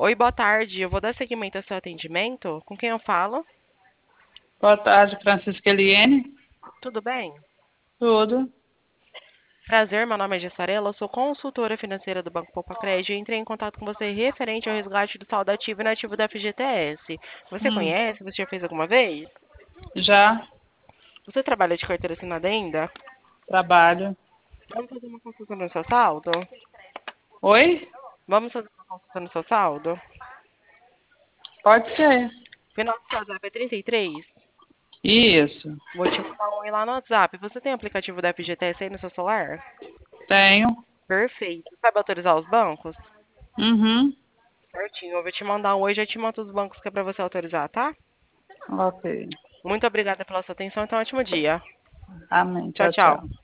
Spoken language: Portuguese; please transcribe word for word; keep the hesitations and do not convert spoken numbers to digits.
Oi, boa tarde. Eu vou dar seguimento ao seu atendimento. Com quem eu falo? Boa tarde, Francisca Eliene. Tudo bem? Tudo. Prazer, meu nome é Gessarela, eu sou consultora financeira do Banco Poupa Crédito e entrei em contato com você referente ao resgate do saldo ativo e inativo da F G T S. Você Hum, conhece? Você já fez alguma vez? já Você trabalha de carteira assinada ainda? trabalho. Vamos fazer uma consulta no seu saldo? Oi? Vamos fazer uma consulta no seu saldo? Pode ser. Final do seu WhatsApp é trinta e três? Isso. Vou te mandar um oi lá no WhatsApp. Você tem o aplicativo da F G T S aí no seu celular? Tenho. Perfeito. Sabe autorizar os bancos? Uhum. Certinho. Eu vou te mandar um oi, já te mando os bancos que é pra você autorizar, tá? Ok. Muito obrigada pela sua atenção e tenha um ótimo dia. Amém. Tchau, Tchau, tchau. tchau.